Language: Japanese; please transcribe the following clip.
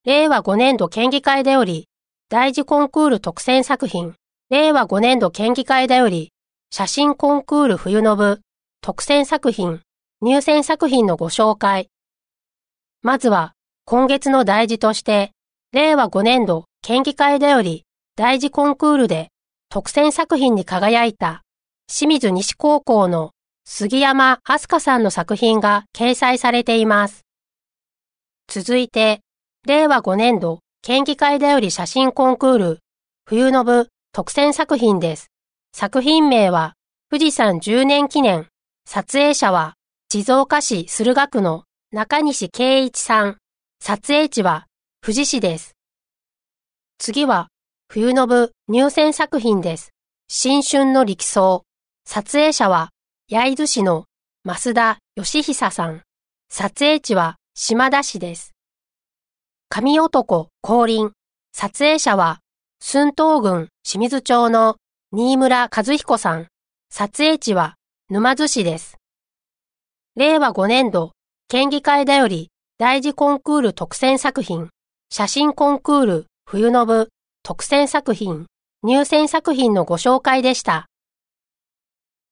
令和5年度県議会でより、大事コンクール特選作品、令和5年度県議会でより、写真コンクール冬の部、特選作品、入選作品のご紹介。まずは、今月の大事として、令和5年度県議会でより、大事コンクールで特選作品に輝いた、清水西高校の杉山飛鳥さんの作品が掲載されています。続いて、令和5年度県議会でより写真コンクール、冬の部特選作品です。作品名は、富士山10年記念。撮影者は、静岡市駿河区の中西圭一さん。撮影地は、富士市です。次は、冬の部入選作品です。新春の力走。撮影者は、焼津市の増田義久さん。撮影地は、島田市です。神男降臨。撮影者は、駿東郡清水町の新村和彦さん。撮影地は、沼津市です。令和5年度、県議会だより、大事コンクール特選作品、写真コンクール冬の部、特選作品、入選作品のご紹介でした。